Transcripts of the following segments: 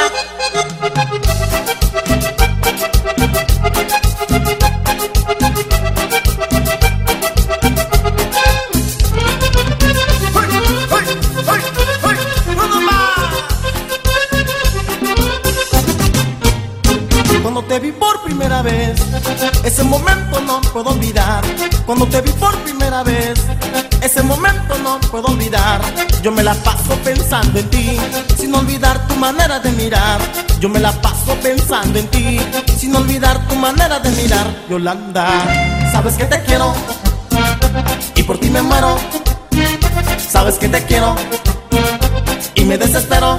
Cuando te vi por primera vez, ese momento no puedo olvidar. Cuando te vi por primera vez, ese momento no puedo olvidar. Yo me la paso pensando en ti, sin olvidar tu manera de mirar. Yo me la paso pensando en ti, sin olvidar tu manera de mirar. Yolanda, sabes que te quiero y por ti me muero. Sabes que te quiero y me desespero.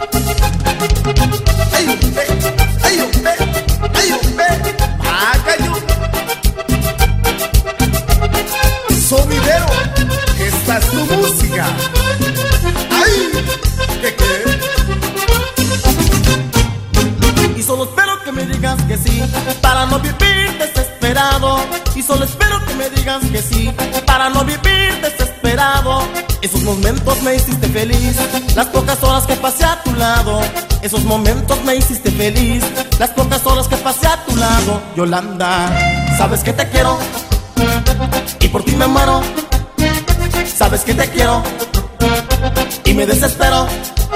Sonidero, esta es tu música. ¡Ay! ¿Qué? Y solo espero que me digas que sí, para no vivir desesperado. Y solo espero que me digas que sí, para no vivir desesperado. Esos momentos me hiciste feliz, las pocas horas que pasé a tu lado. Esos momentos me hiciste feliz, las pocas horas que pasé a tu lado. Yolanda, sabes que te quiero y por ti me muero. Sabes que te quiero y me desespero.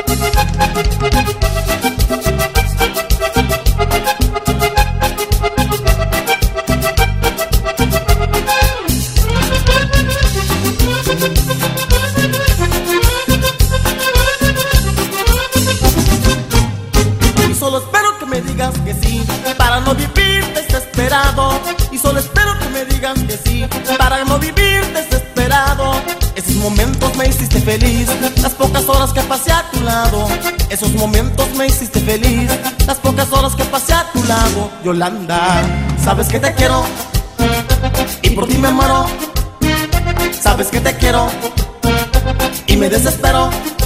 Y solo espero que me digas que sí, para no vivir desesperado. Y solo espero que me digas que sí, para no vivir desesperado. Esos momentos me hiciste feliz, las pocas horas que pasé a tu lado. Esos momentos me hiciste feliz, las pocas horas que pasé a tu lado. Yolanda, sabes que te quiero y por ti me muero. Sabes que te quiero y me desespero.